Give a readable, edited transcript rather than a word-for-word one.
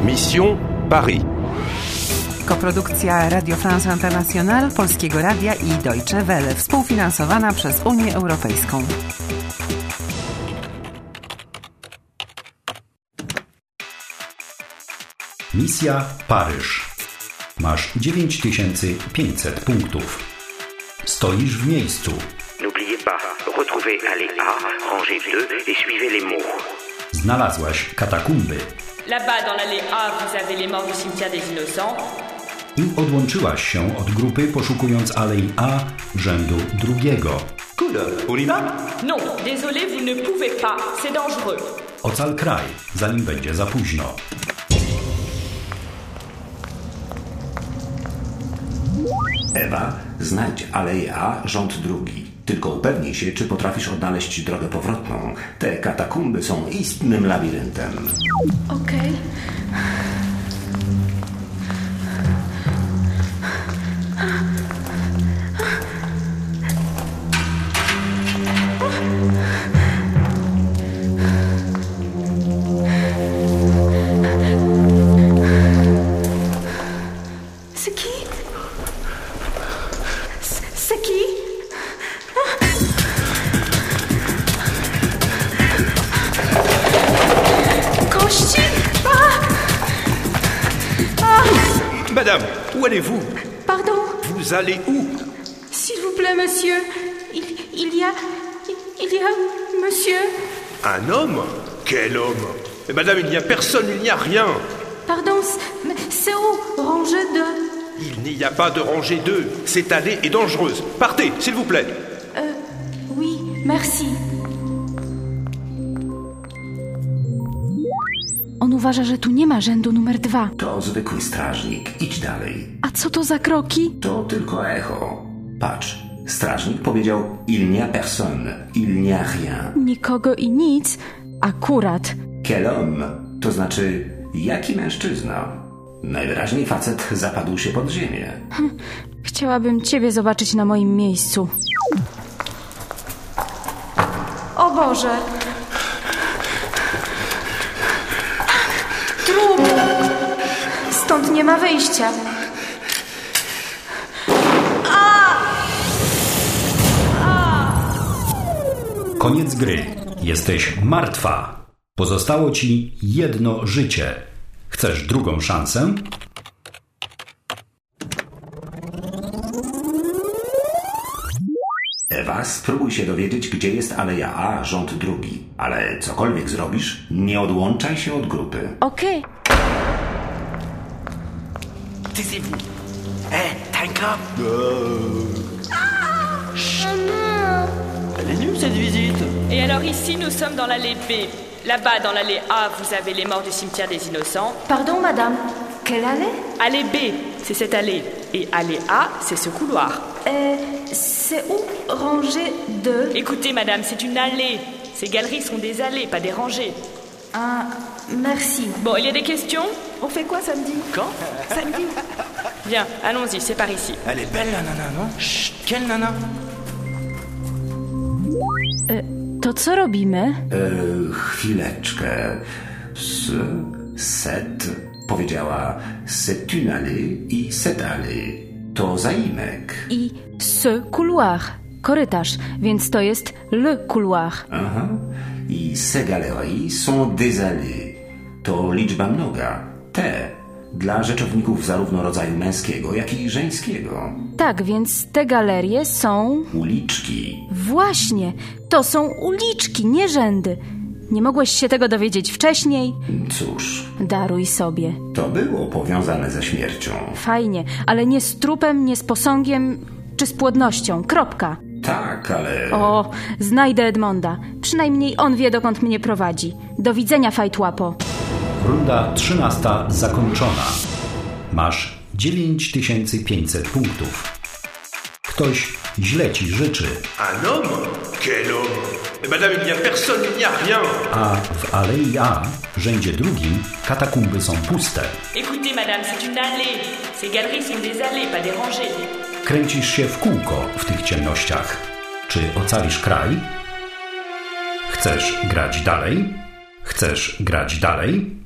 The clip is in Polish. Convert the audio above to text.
Mission Paris. Koprodukcja Radio France International, Polskiego Radia i Deutsche Welle, współfinansowana przez Unię Europejską. Misja Paryż. Masz 9500 punktów. Stoisz w miejscu. N'oubliez pas, retrouvez allée A, rangée 2 et suivez les mots. Znalazłaś katakumby. Là-bas, dans l'allée A, vous avez les morts du cimetière des Innocents. I odłączyłaś się od grupy, poszukując alei A rzędu drugiego. Cool, on y va? Non, désolé, vous ne pouvez pas, c'est dangereux. Ocal kraj, zanim będzie za późno. Ewa, znajdź aleję A, rząd drugi. Tylko upewnij się, czy potrafisz odnaleźć drogę powrotną. Te katakumby są istnym labiryntem. Okej. Madame, où allez-vous? Pardon? Vous allez où? S'il vous plaît, monsieur. Il y a, monsieur. Un homme? Quel homme? Mais madame, il n'y a personne, il n'y a rien. Pardon, c'est où? Rangée 2. Il n'y a pas de rangée 2. Cette allée est dangereuse. Partez, s'il vous plaît. Oui, merci. On uważa, że tu nie ma rzędu numer 2. To zwykły strażnik. Idź dalej. A co to za kroki? To tylko echo. Patrz, strażnik powiedział il n'y a personne, il n'y a rien. Nikogo i nic. Akurat. Quel homme? To znaczy, jaki mężczyzna? Najwyraźniej facet zapadł się pod ziemię. Chciałabym ciebie zobaczyć na moim miejscu. O Boże! Trup! Stąd nie ma wyjścia. Koniec gry. Jesteś martwa. Pozostało ci jedno życie. Chcesz drugą szansę? Ewa, spróbuj się dowiedzieć, gdzie jest aleja A, rząd drugi. Ale cokolwiek zrobisz, nie odłączaj się od grupy. Okej. Taisez-vous. Tanka. Elle est nulle cette visite. Et alors ici, nous sommes dans l'allée B. Là-bas, dans l'allée A, vous avez les morts du cimetière des Innocents. Pardon, madame. Quelle allée? Allée B, c'est cette allée. Et allée A, c'est ce couloir. C'est où? Rangée 2. Écoutez, madame, c'est une allée. Ces galeries sont des allées, pas des rangées. Ah, merci. Bon, il y a des questions? On fait quoi samedi? Quand? Samedi. Bien, allons-y, c'est par ici. Elle est belle la nana, non? Chut, quelle nana? To co robimy? Chwileczkę. Set powiedziała c'est une allée i cette allée. To zaimek. I ce couloir. Korytarz, więc to jest le couloir. Aha. I ces galeries sont des allées. To liczba mnoga. Te. Dla rzeczowników zarówno rodzaju męskiego, jak i żeńskiego. Tak, więc te galerie są... Uliczki. Właśnie, to są uliczki, nie rzędy. Nie mogłeś się tego dowiedzieć wcześniej? Cóż, Daruj sobie. to było powiązane ze śmiercią. Fajnie, ale nie z trupem, nie z posągiem, czy z płodnością. Kropka. Tak, ale... O, znajdę Edmonda. Przynajmniej on wie, dokąd mnie prowadzi. Do widzenia, fajtłapo. Runda 13 zakończona. Masz 9500 punktów. Ktoś źle ci życzy. Un homme? Quel homme? Mais madame, il n'y a personne, il n'y a rien. A w alei A, rzędzie drugim, katakumby są puste. Écoutez, madame, c'est une allée. Ces galeries sont des allées, pas des rangées. Kręcisz się w kółko w tych ciemnościach. Czy ocalisz kraj? Chcesz grać dalej? Chcesz grać dalej?